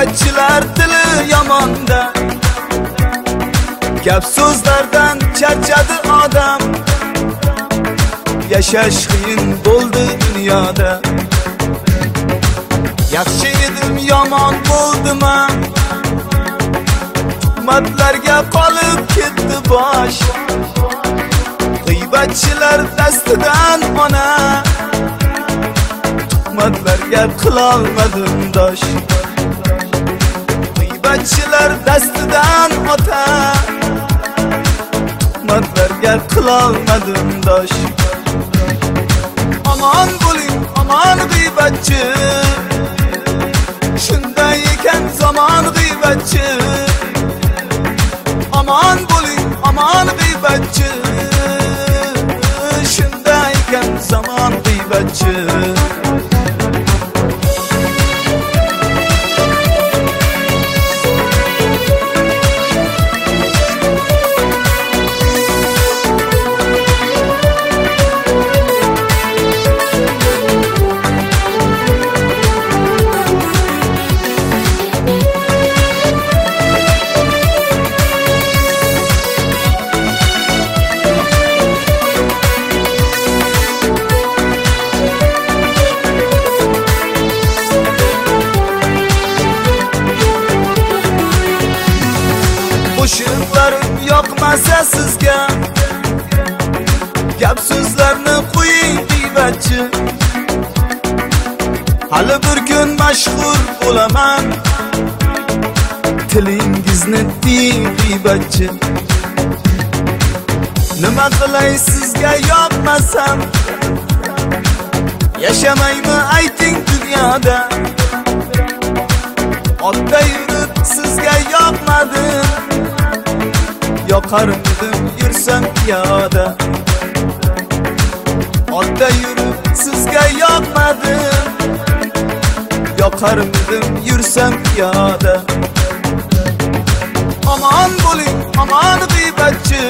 G'iybatchilar tili yomonda, gap so'zlardan charchadi odam. Yashash qiyin bo'ldi dunyoda. Yaxshi edim, yomon bo'ldimmi? Tuhmatlarga qolib ketdi bosh. G'iybatchilar dastidan ona, tuhmatlarga qilolmadim dosh. G'iybatchilar dastidan ota, tuhmatlarga qilolmadim dosh. Aman bo'ling, aman g'iybatchi, shunday ekan zamon g'iybatchi. Aman bo'ling, aman g'iybatchi, shunday ekan zamon g'iybatchi. Qo'shiqlarim yoqmasa sizga, gap so'zlarni qo'ying g'iybatchi. Hali bir kun mashhur bo'laman, tilingizni tiying g'iybatchi. Nima qilay sizga yoqmasam, yashamaymi ayting dunyoda. Otda yurib sizga yoqmadim, yoqarmidim yursam piyoda. Otda yurib sizga yoqmadim, yoqarmidim yursam piyoda. Aman bo'ling, aman g'iybatchi,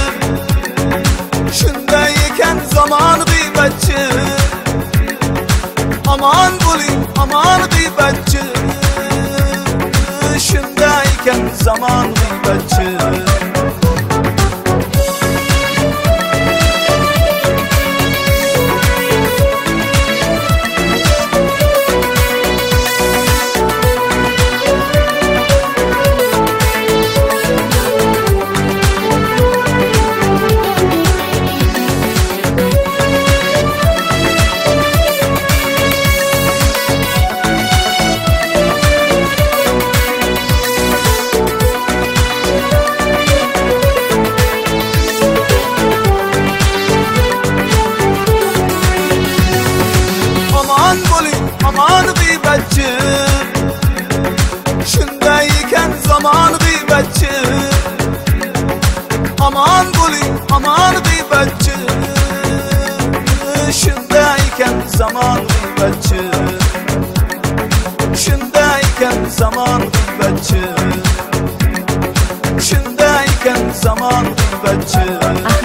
shunday ekan zamon g'iybatchi. Aman bo'ling, aman g'iybatchi, shunday ekan zamon g'iybatchi. Aman bo'ling, aman g'iybatchi, shunday ekan zamon g'iybatchi. Aman bo'ling, aman g'iybatchi, shunday ekan zamon g'iybatchi. Shunday ekan zamon g'iybatchi, shunday ekan zamon g'iybatchi.